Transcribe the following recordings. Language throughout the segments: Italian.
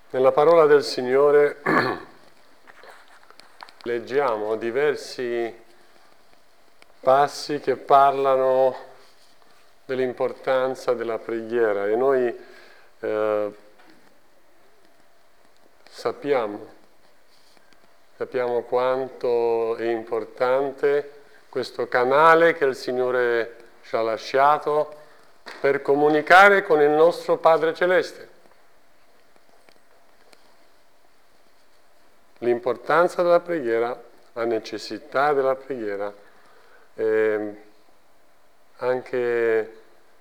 Nella parola del Signore leggiamo diversi passi che parlano dell'importanza della preghiera e noi sappiamo quanto è importante questo canale che il Signore ci ha lasciato per comunicare con il nostro Padre Celeste. L'importanza della preghiera, la necessità della preghiera, anche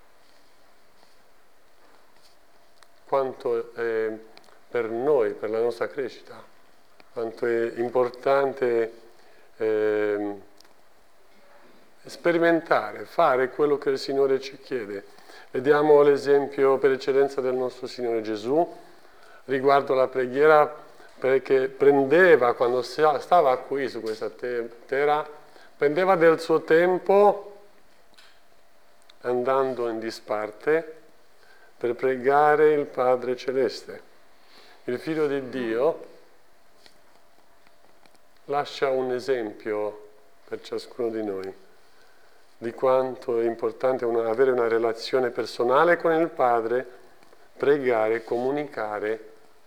quanto è per noi, per la nostra crescita, quanto è importante sperimentare, fare quello che il Signore ci chiede. Vediamo l'esempio per eccellenza del nostro Signore Gesù riguardo la preghiera, perché prendeva, quando stava qui su questa terra, prendeva del suo tempo andando in disparte per pregare il Padre Celeste. Il Figlio di Dio lascia un esempio per ciascuno di noi di quanto è importante avere una relazione personale con il Padre, pregare, comunicare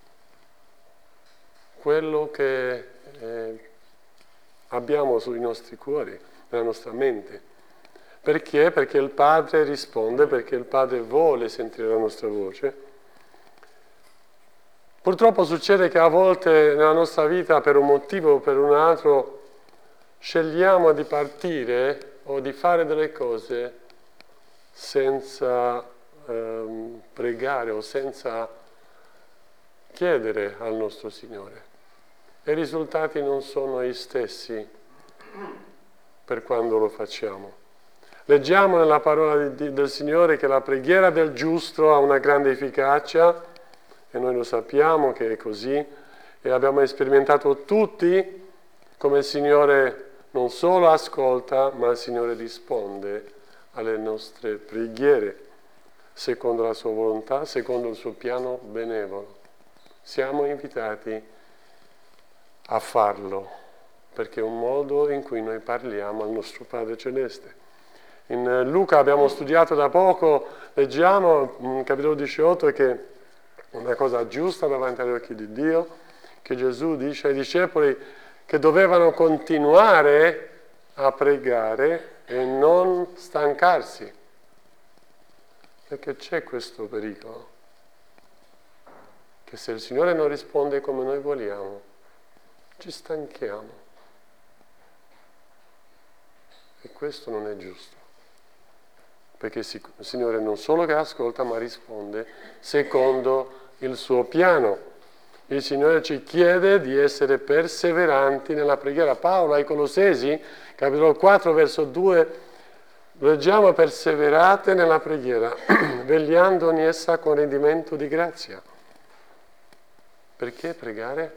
quello che abbiamo sui nostri cuori, nella nostra mente. Perché? Perché il Padre risponde, perché il Padre vuole sentire la nostra voce. Purtroppo succede che a volte nella nostra vita, per un motivo o per un altro, scegliamo di partire o di fare delle cose senza pregare o senza chiedere al nostro Signore. E i risultati non sono gli stessi per quando lo facciamo. Leggiamo nella parola del Signore che la preghiera del giusto ha una grande efficacia, e noi lo sappiamo che è così, e abbiamo sperimentato tutti come il Signore non solo ascolta, ma il Signore risponde alle nostre preghiere, secondo la sua volontà, secondo il suo piano benevolo. Siamo invitati a farlo, perché è un modo in cui noi parliamo al nostro Padre Celeste. In Luca abbiamo studiato da poco, leggiamo in capitolo 18 che una cosa giusta davanti agli occhi di Dio, che Gesù dice ai discepoli che dovevano continuare a pregare e non stancarsi, perché c'è questo pericolo, che se il Signore non risponde come noi vogliamo, ci stanchiamo. E questo non è giusto. Perché il Signore non solo che ascolta, ma risponde secondo il suo piano. Il Signore ci chiede di essere perseveranti nella preghiera. Paolo ai Colossesi, capitolo 4, verso 2, leggiamo: perseverate nella preghiera, vegliando ogni essa con rendimento di grazia. Perché pregare?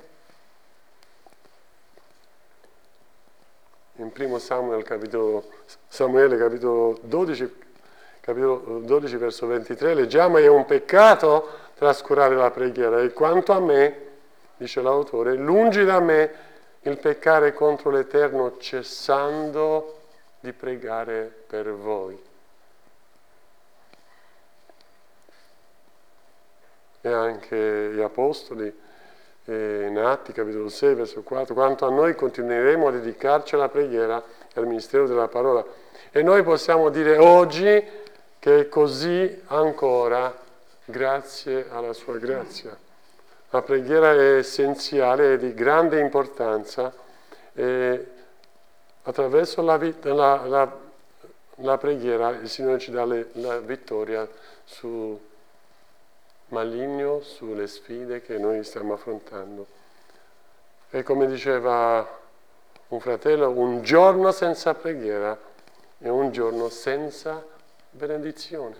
In 1 Samuele, capitolo 12, verso 23, leggiamo: è un peccato trascurare la preghiera, e quanto a me, dice l'autore, lungi da me il peccare contro l'Eterno, cessando di pregare per voi. E anche gli Apostoli, in Atti, capitolo 6, verso 4, quanto a noi continueremo a dedicarci alla preghiera e al ministero della parola. E noi possiamo dire oggi che è così ancora, grazie alla sua grazia. La preghiera è essenziale e di grande importanza, e attraverso la preghiera il Signore ci dà la vittoria sul maligno, sulle sfide che noi stiamo affrontando. E come diceva un fratello, un giorno senza preghiera è un giorno senza benedizione.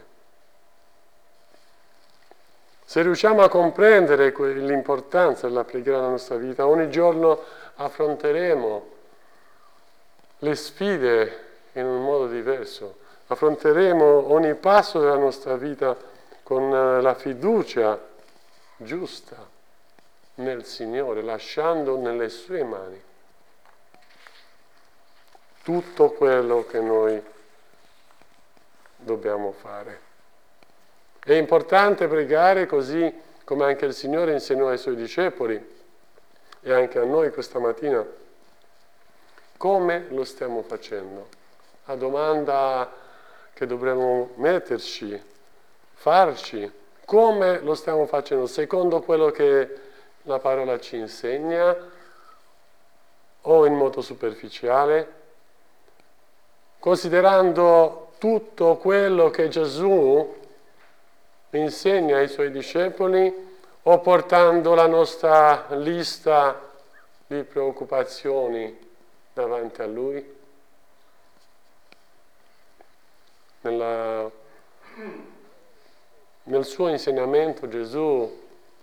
Se riusciamo a comprendere l'importanza della preghiera nella nostra vita, ogni giorno affronteremo le sfide in un modo diverso, affronteremo ogni passo della nostra vita con la fiducia giusta nel Signore, lasciando nelle sue mani tutto quello che noi dobbiamo fare. È importante pregare così come anche il Signore insegnò ai Suoi discepoli e anche a noi questa mattina. Come lo stiamo facendo? La domanda che dovremmo metterci, farci, come lo stiamo facendo? Secondo quello che la parola ci insegna o in modo superficiale? Considerando tutto quello che Gesù insegna ai Suoi discepoli o portando la nostra lista di preoccupazioni davanti a Lui? Nel suo insegnamento Gesù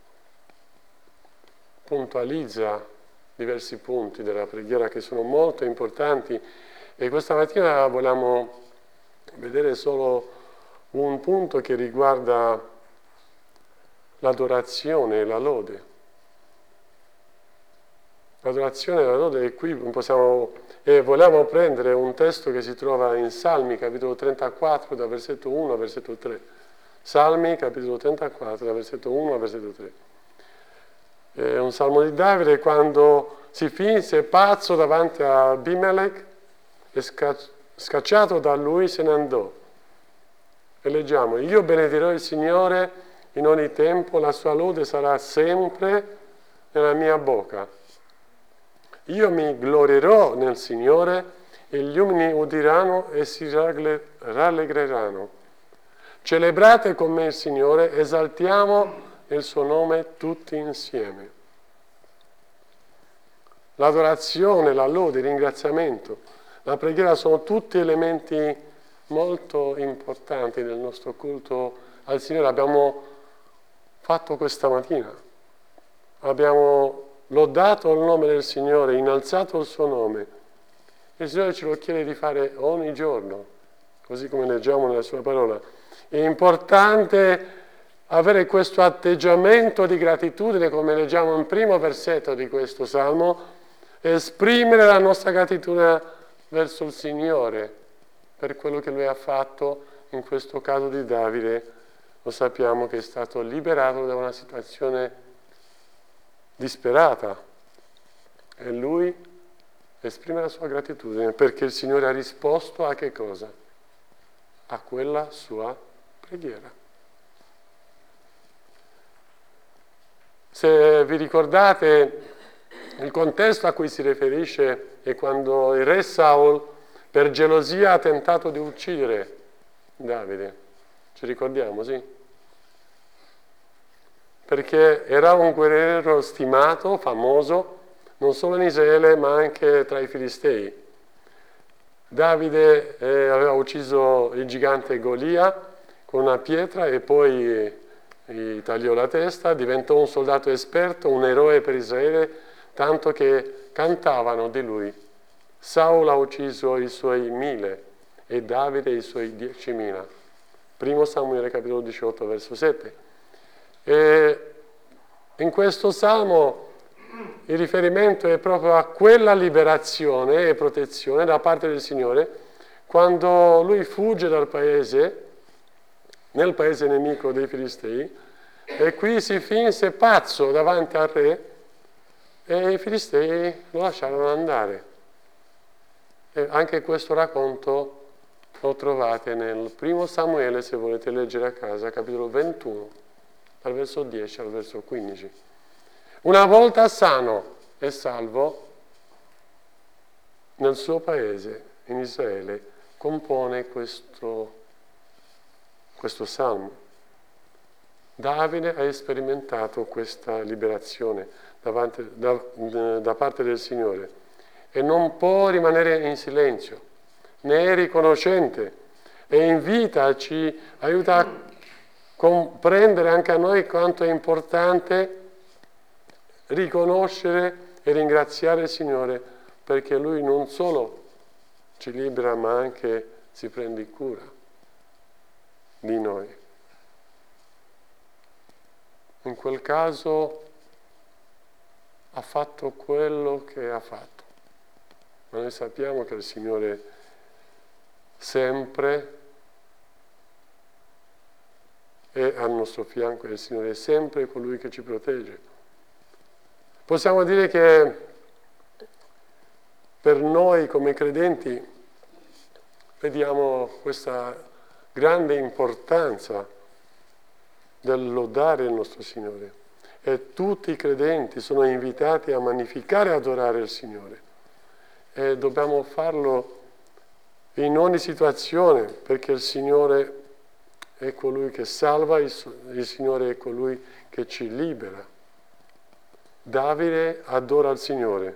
puntualizza diversi punti della preghiera che sono molto importanti e questa mattina vogliamo vedere solo un punto che riguarda l'adorazione e la lode. L'adorazione e la lode, e qui vogliamo prendere un testo che si trova in Salmi, capitolo 34, da versetto 1 a versetto 3. Salmi, capitolo 34, da versetto 1 a versetto 3. È un salmo di Davide quando si finse pazzo davanti a Abimelech e scacciato da lui se ne andò. E leggiamo: io benedirò il Signore in ogni tempo, la sua lode sarà sempre nella mia bocca. Io mi glorierò nel Signore e gli uomini udiranno e si rallegreranno. Celebrate con me il Signore, esaltiamo il suo nome tutti insieme. L'adorazione, la lode, il ringraziamento, la preghiera sono tutti elementi molto importanti del nostro culto al Signore. Abbiamo fatto questa mattina. Abbiamo lodato il nome del Signore, innalzato il suo nome. Il Signore ce lo chiede di fare ogni giorno, così come leggiamo nella sua parola. È importante avere questo atteggiamento di gratitudine, come leggiamo in primo versetto di questo Salmo, esprimere la nostra gratitudine verso il Signore per quello che Lui ha fatto, in questo caso di Davide. Lo sappiamo che è stato liberato da una situazione disperata e lui esprime la sua gratitudine perché il Signore ha risposto a che cosa? A quella sua preghiera. Se vi ricordate, il contesto a cui si riferisce è quando il re Saul per gelosia ha tentato di uccidere Davide. Ci ricordiamo, sì? Perché era un guerriero stimato, famoso, non solo in Israele ma anche tra i Filistei. Davide aveva ucciso il gigante Golia con una pietra e poi gli tagliò la testa, diventò un soldato esperto, un eroe per Israele, tanto che cantavano di lui. Saul ha ucciso i suoi 1000 e Davide i suoi 10.000. Primo Samuele capitolo 18 verso 7. E in questo salmo il riferimento è proprio a quella liberazione e protezione da parte del Signore quando lui fugge dal paese, nel paese nemico dei Filistei, e qui si finse pazzo davanti al re e i Filistei lo lasciarono andare. E anche questo racconto lo trovate nel primo Samuele, se volete leggere a casa, capitolo 21. Dal verso 10 al verso 15. Una volta sano e salvo, nel suo paese, in Israele, compone questo salmo. Davide ha sperimentato questa liberazione da parte del Signore e non può rimanere in silenzio, ne è riconoscente e invita, ci aiuta a comprendere anche a noi quanto è importante riconoscere e ringraziare il Signore perché Lui non solo ci libera ma anche si prende cura di noi. In quel caso ha fatto quello che ha fatto. Ma noi sappiamo che il Signore sempre è al nostro fianco, e il Signore è sempre colui che ci protegge. Possiamo dire che per noi come credenti vediamo questa grande importanza del lodare il nostro Signore, e tutti i credenti sono invitati a magnificare e adorare il Signore, e dobbiamo farlo in ogni situazione, perché il Signore è colui che salva, il Signore è colui che ci libera. Davide adora il Signore.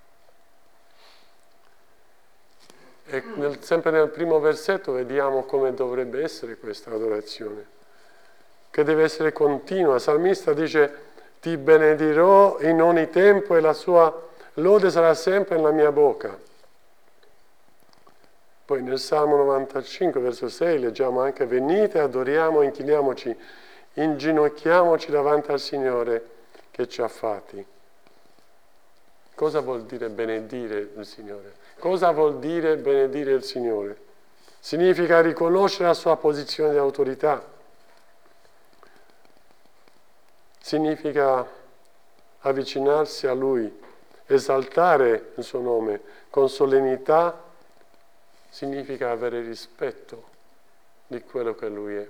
E sempre nel primo versetto vediamo come dovrebbe essere questa adorazione, che deve essere continua. Il salmista dice: ti benedirò in ogni tempo e la sua lode sarà sempre nella mia bocca. Poi nel Salmo 95, verso 6, leggiamo anche: venite, adoriamo, inchiniamoci, inginocchiamoci davanti al Signore che ci ha fatti. Cosa vuol dire benedire il Signore? Cosa vuol dire benedire il Signore? Significa riconoscere la sua posizione di autorità. Significa avvicinarsi a Lui, esaltare il suo nome con solennità. Significa avere rispetto di quello che Lui è.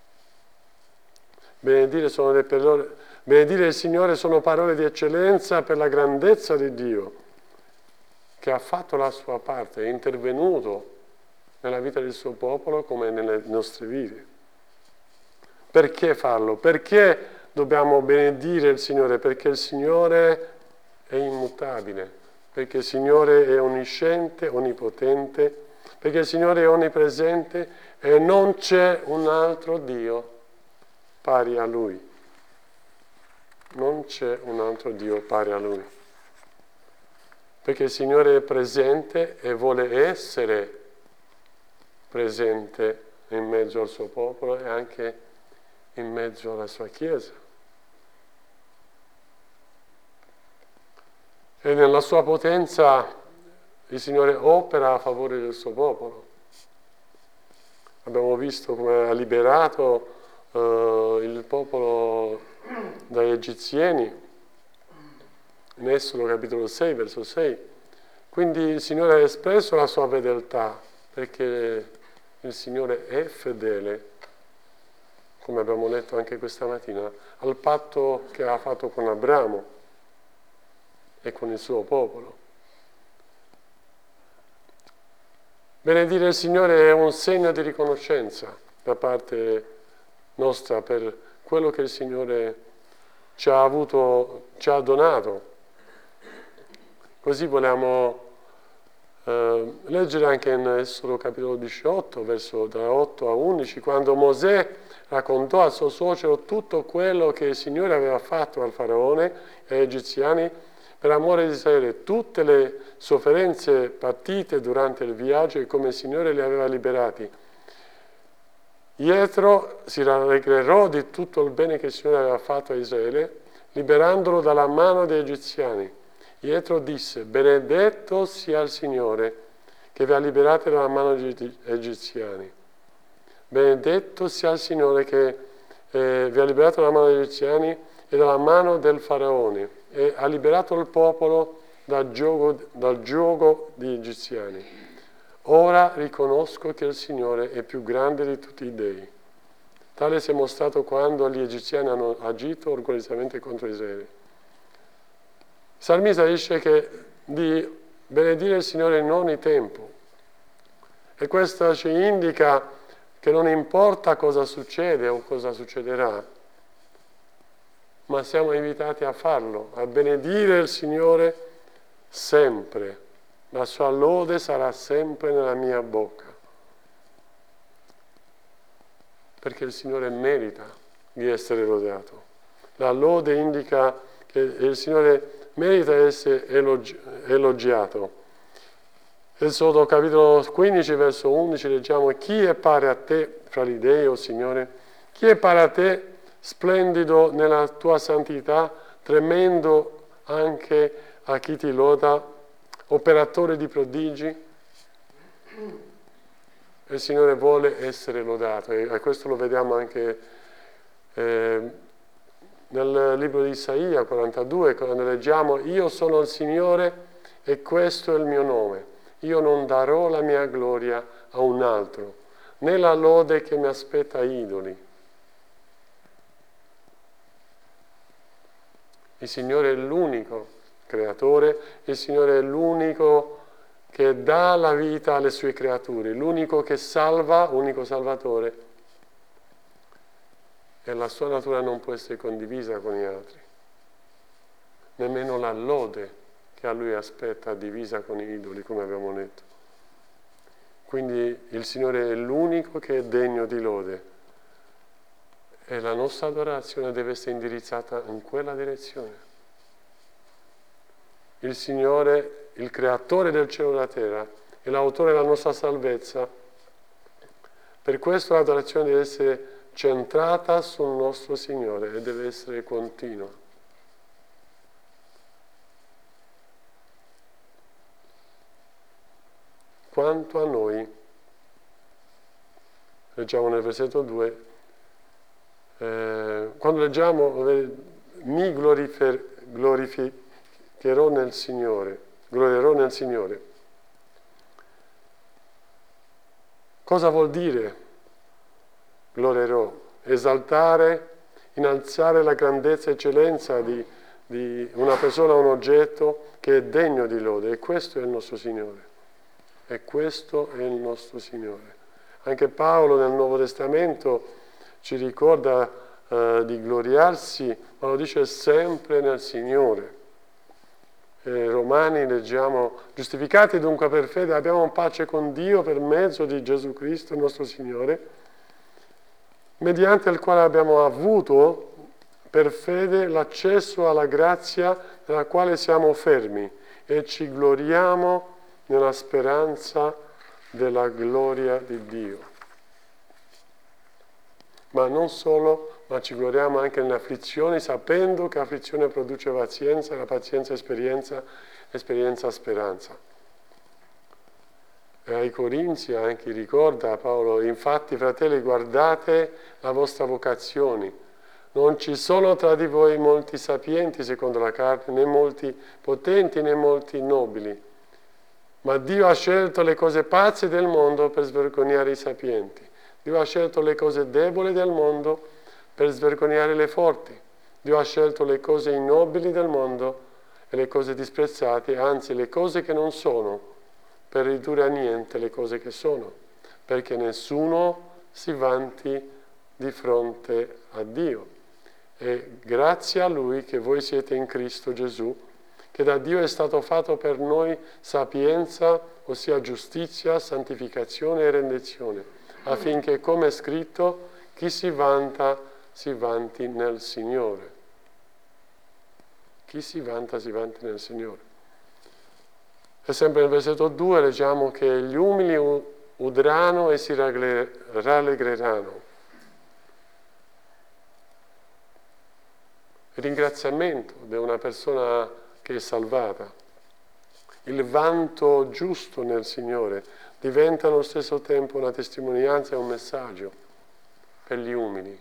Benedire il Signore sono parole di eccellenza per la grandezza di Dio, che ha fatto la sua parte, è intervenuto nella vita del suo popolo come nelle nostre vite. Perché farlo? Perché dobbiamo benedire il Signore? Perché il Signore è immutabile, perché il Signore è onnisciente, onnipotente, perché il Signore è onnipresente e non c'è un altro Dio pari a Lui. Non c'è un altro Dio pari a Lui. Perché il Signore è presente e vuole essere presente in mezzo al suo popolo e anche in mezzo alla sua Chiesa. E nella sua potenza il Signore opera a favore del suo popolo. Abbiamo visto come ha liberato il popolo dagli egiziani, in Esodo capitolo 6, verso 6. Quindi il Signore ha espresso la sua fedeltà, perché il Signore è fedele, come abbiamo letto anche questa mattina, al patto che ha fatto con Abramo e con il suo popolo. Benedire il Signore è un segno di riconoscenza da parte nostra per quello che il Signore ci ha donato. Così vogliamo leggere anche in Esodo capitolo 18, verso da 8 a 11, quando Mosè raccontò al suo suocero tutto quello che il Signore aveva fatto al Faraone e agli egiziani per amore di Israele, tutte le sofferenze patite durante il viaggio e come il Signore li aveva liberati. Jethro si rallegrò di tutto il bene che il Signore aveva fatto a Israele, liberandolo dalla mano degli egiziani. Jethro disse: benedetto sia il Signore che vi ha liberati dalla mano degli egiziani. Benedetto sia il Signore che vi ha liberato dalla mano degli egiziani e dalla mano del Faraone e ha liberato il popolo dal giogo degli egiziani. Ora riconosco che il Signore è più grande di tutti i dei. Tale si è mostrato quando gli egiziani hanno agito orgogliosamente contro Israele. Il salmista dice che di benedire il Signore in ogni tempo, e questo ci indica che non importa cosa succede o cosa succederà, ma siamo invitati a farlo, a benedire il Signore sempre. La sua lode sarà sempre nella mia bocca, perché il Signore merita di essere lodato. La lode indica che il Signore merita di essere elogiato. Esodo capitolo 15, verso 11, leggiamo: chi è pare a te fra gli dei, o Signore? Chi è pare a te, splendido nella tua santità, tremendo anche a chi ti loda, operatore di prodigi. Il Signore vuole essere lodato e questo lo vediamo anche nel libro di Isaia 42, quando leggiamo: io sono il Signore e questo è il mio nome, io non darò la mia gloria a un altro, né la lode che mi aspetta a idoli. Il Signore è l'unico creatore, il Signore è l'unico che dà la vita alle sue creature, l'unico che salva, unico salvatore. E la sua natura non può essere condivisa con gli altri. Nemmeno la lode che a lui aspetta divisa con gli idoli, come abbiamo detto. Quindi il Signore è l'unico che è degno di lode. E la nostra adorazione deve essere indirizzata in quella direzione. Il Signore, il creatore del cielo e della terra, è l'autore della nostra salvezza. Per questo l'adorazione deve essere centrata sul nostro Signore e deve essere continua. Quanto a noi, leggiamo nel versetto 2, quando leggiamo mi glorificherò nel Signore, glorierò nel Signore. Cosa vuol dire glorierò? Esaltare, innalzare la grandezza e eccellenza di una persona o un oggetto che è degno di lode. E questo è il nostro Signore. E questo è il nostro Signore. Anche Paolo nel Nuovo Testamento ci ricorda di gloriarsi, ma lo dice sempre nel Signore. Romani leggiamo: giustificati dunque per fede abbiamo pace con Dio per mezzo di Gesù Cristo, il nostro Signore, mediante il quale abbiamo avuto per fede l'accesso alla grazia nella quale siamo fermi e ci gloriamo nella speranza della gloria di Dio. Ma non solo, ma ci gloriamo anche nelle afflizioni, sapendo che l'afflizione produce pazienza, la pazienza esperienza, esperienza speranza. E ai Corinzi anche ricorda Paolo: infatti, fratelli, guardate la vostra vocazione. Non ci sono tra di voi molti sapienti secondo la carne, né molti potenti, né molti nobili. Ma Dio ha scelto le cose pazze del mondo per svergognare i sapienti. Dio ha scelto le cose deboli del mondo per svergognare le forti. Dio ha scelto le cose ignobili del mondo e le cose disprezzate, anzi le cose che non sono, per ridurre a niente le cose che sono, perché nessuno si vanti di fronte a Dio. E grazie a Lui che voi siete in Cristo Gesù, che da Dio è stato fatto per noi sapienza, ossia giustizia, santificazione e rendizione, affinché, come è scritto, chi si vanta si vanti nel Signore. Chi si vanta si vanti nel Signore. E sempre nel versetto 2 leggiamo che gli umili udranno e si rallegreranno. Il ringraziamento di una persona che è salvata, il vanto giusto nel Signore, diventa allo stesso tempo una testimonianza e un messaggio per gli umili.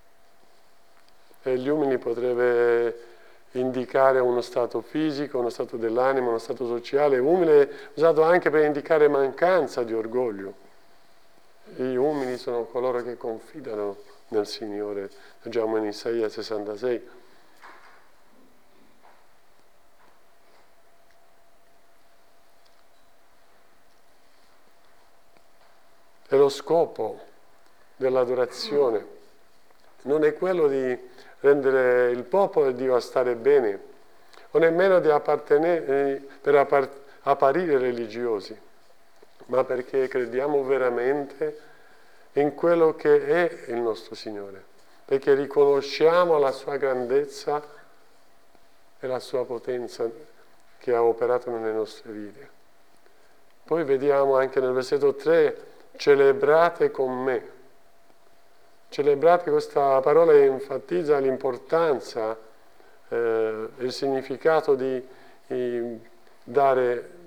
E gli umili potrebbe indicare uno stato fisico, uno stato dell'anima, uno stato sociale. Umile è usato anche per indicare mancanza di orgoglio. Gli umili sono coloro che confidano nel Signore. Leggiamo in Isaia 66. E lo scopo dell'adorazione non è quello di rendere il popolo di Dio a stare bene, o nemmeno di apparire religiosi, ma perché crediamo veramente in quello che è il nostro Signore, perché riconosciamo la sua grandezza e la sua potenza che ha operato nelle nostre vite. Poi vediamo anche nel versetto 3: celebrate con me. Celebrate, questa parola enfatizza l'importanza il significato di dare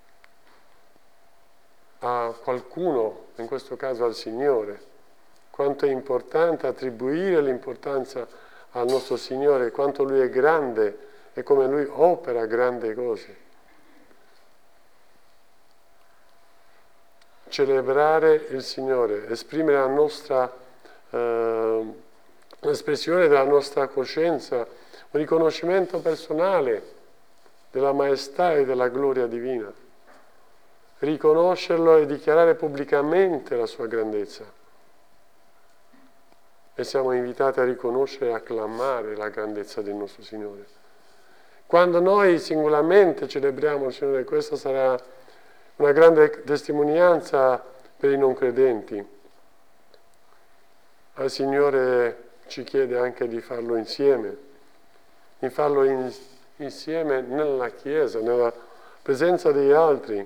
a qualcuno, in questo caso al Signore, quanto è importante attribuire l'importanza al nostro Signore, quanto Lui è grande e come Lui opera grandi cose. Celebrare il Signore, esprimere la nostra l'espressione della nostra coscienza, un riconoscimento personale della maestà e della gloria divina, riconoscerlo e dichiarare pubblicamente la sua grandezza. E siamo invitati a riconoscere e acclamare la grandezza del nostro Signore. Quando noi singolarmente celebriamo il Signore, questa sarà una grande testimonianza per i non credenti. Il Signore ci chiede anche di farlo insieme, insieme nella Chiesa, nella presenza degli altri.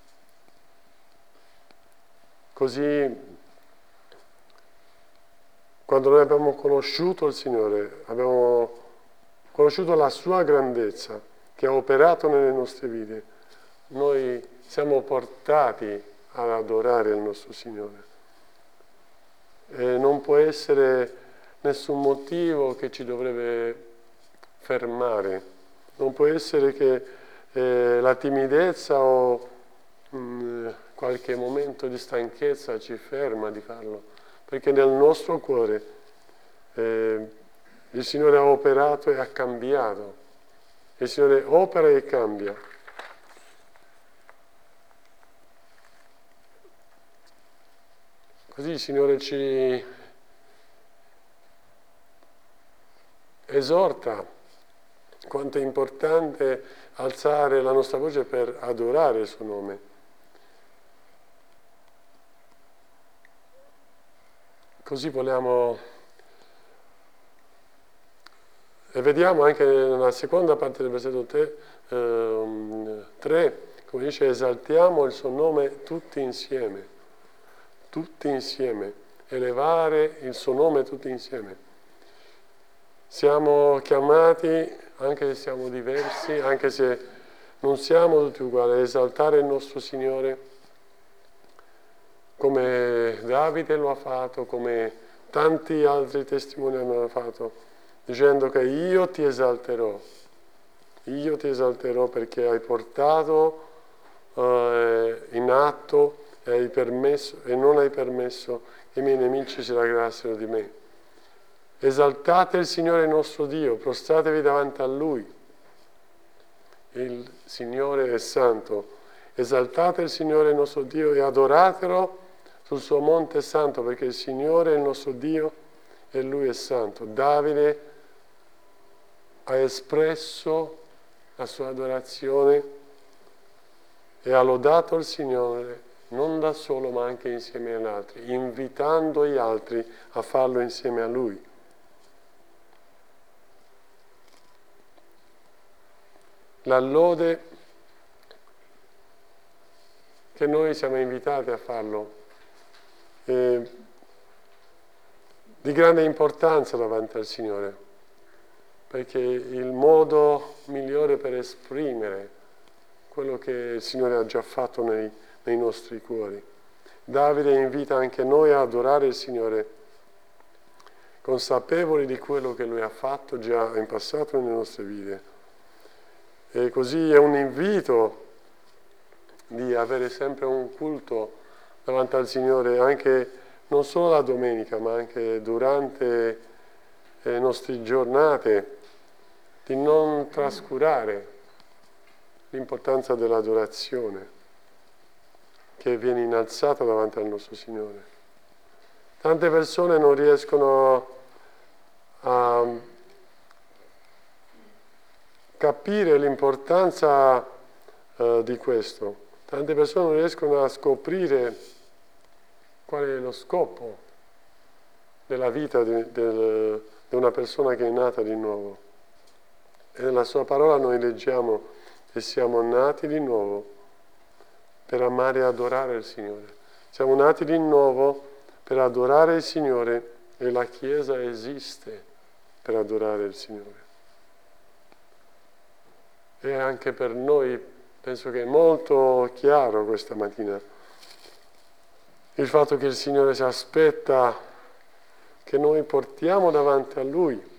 Così, quando noi abbiamo conosciuto il Signore, abbiamo conosciuto la sua grandezza che ha operato nelle nostre vite, noi siamo portati ad adorare il nostro Signore. E non può essere nessun motivo che ci dovrebbe fermare, non può essere che la timidezza o qualche momento di stanchezza ci ferma di farlo, perché nel nostro cuore il Signore ha operato e ha cambiato, il Signore opera e cambia. Così il Signore ci esorta quanto è importante alzare la nostra voce per adorare il suo nome. Così vogliamo, e vediamo anche nella seconda parte del versetto 3, come dice, esaltiamo il suo nome tutti insieme, elevare il suo nome tutti insieme. Siamo chiamati, anche se siamo diversi, anche se non siamo tutti uguali, a esaltare il nostro Signore, come Davide lo ha fatto, come tanti altri testimoni hanno fatto, dicendo che io ti esalterò perché hai portato in atto e hai permesso e non hai permesso che i miei nemici si raggrassero di me. Esaltate il Signore nostro Dio, prostratevi davanti a Lui. Il Signore è santo. Esaltate il Signore nostro Dio e adoratelo sul suo monte santo, perché il Signore è il nostro Dio e Lui è santo. Davide ha espresso la sua adorazione e ha lodato il Signore non da solo ma anche insieme agli altri, invitando gli altri a farlo insieme a Lui. La lode che noi siamo invitati a farlo è di grande importanza davanti al Signore, perché il modo migliore per esprimere quello che il Signore ha già fatto nei nostri cuori. Davide invita anche noi a adorare il Signore, consapevoli di quello che Lui ha fatto già in passato nelle nostre vite. E così è un invito di avere sempre un culto davanti al Signore, anche non solo la domenica, ma anche durante le nostre giornate, di non trascurare l'importanza dell'adorazione che viene innalzata davanti al nostro Signore. Tante persone non riescono a capire l'importanza di questo. Tante persone non riescono a scoprire qual è lo scopo della vita di una persona che è nata di nuovo. E nella sua parola noi leggiamo che siamo nati di nuovo per amare e adorare il Signore. Siamo nati di nuovo per adorare il Signore e la Chiesa esiste per adorare il Signore. E anche per noi penso che è molto chiaro questa mattina il fatto che il Signore si aspetta che noi portiamo davanti a Lui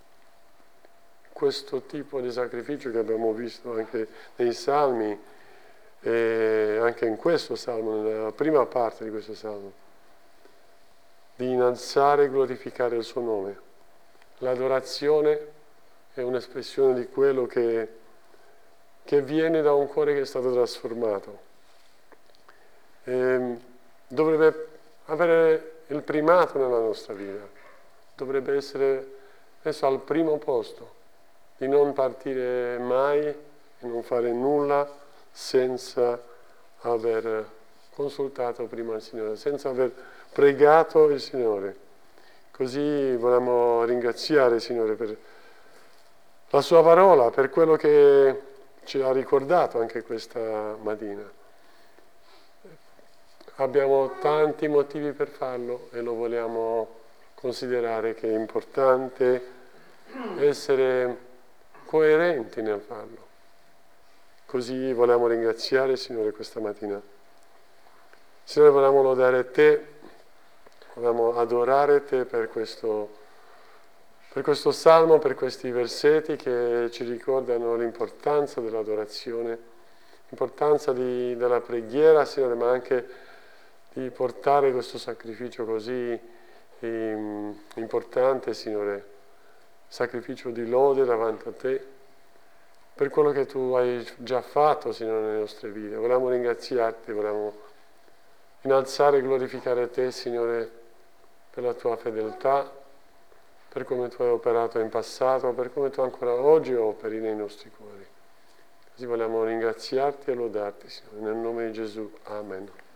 questo tipo di sacrificio che abbiamo visto anche nei Salmi e anche in questo Salmo, nella prima parte di questo Salmo, di innalzare e glorificare il suo nome. L'adorazione è un'espressione di quello che viene da un cuore che è stato trasformato. Dovrebbe avere il primato nella nostra vita, dovrebbe essere messo al primo posto, di non partire mai e non fare nulla senza aver consultato prima il Signore, senza aver pregato il Signore. Così vogliamo ringraziare il Signore per la sua parola, per quello che ci ha ricordato anche questa mattina. Abbiamo tanti motivi per farlo e lo vogliamo considerare che è importante essere coerenti nel farlo. Così vogliamo ringraziare il Signore questa mattina. Signore, vogliamo lodare Te, vogliamo adorare Te per questo salmo, per questi versetti che ci ricordano l'importanza dell'adorazione, l'importanza della preghiera, Signore, ma anche di portare questo sacrificio così importante, Signore, sacrificio di lode davanti a Te, per quello che Tu hai già fatto, Signore, nelle nostre vite. Vogliamo ringraziarti, vogliamo innalzare e glorificare Te, Signore, per la Tua fedeltà, per come Tu hai operato in passato, per come Tu ancora oggi operi nei nostri cuori. Così vogliamo ringraziarti e lodarti, Signore, nel nome di Gesù. Amen.